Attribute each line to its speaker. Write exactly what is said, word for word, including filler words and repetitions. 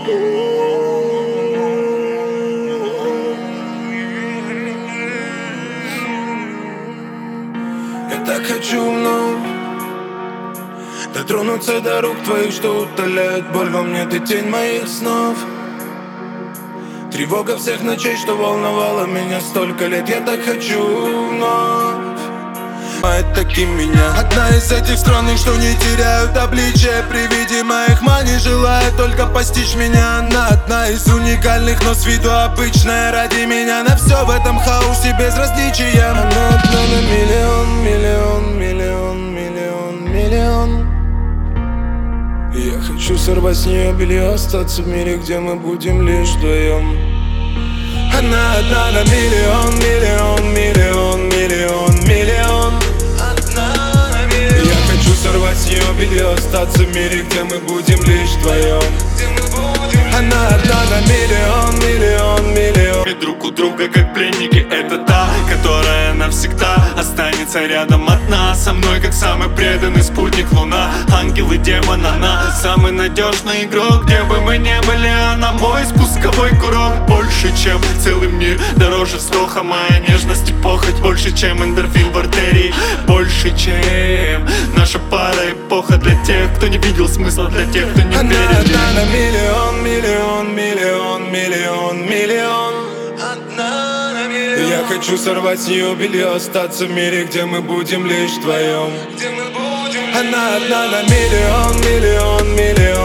Speaker 1: Я так хочу вновь дотронуться до рук твоих, что утоляет боль во мне. Ты тень моих снов, тревога всех ночей, что волновала меня столько лет. Я так хочу вновь таким меня. Одна из этих странных, что не теряют обличия при виде моих маний, желает только постичь меня. Она одна из уникальных, но с виду обычная ради меня. На все в этом хаосе без различия. Она одна на миллион, миллион, миллион, миллион, миллион. И я хочу сорвать с нее белье, остаться в мире, где мы будем лишь вдвоем. Она одна на миллион, миллион, миллион, миллион, миллион. Я хочу сорвать с нее белье, остаться в мире, где мы будем лишь вдвоем. Она одна на миллион, миллион, миллион.
Speaker 2: И друг у друга как пленники. Это та, которая навсегда останется рядом от нас. Со мной как самый преданный спутник луна. Ангел и демон, она самый надежный игрок. Где бы мы ни были, она мой спусковой курок. Больше, чем целый мир, дороже вздоха. Моя нежность и похоть больше, чем эндорфин в артерии. Больше, чем наша пара эпоха. Для тех, кто не видел смысла, для тех, кто не
Speaker 1: она
Speaker 2: верит.
Speaker 1: Она одна на миллион, миллион, миллион, миллион, миллион. Одна на миллион. Я хочу сорвать с нее белье, остаться в мире, где мы будем лишь вдвоем. Она одна на миллион, миллион, миллион.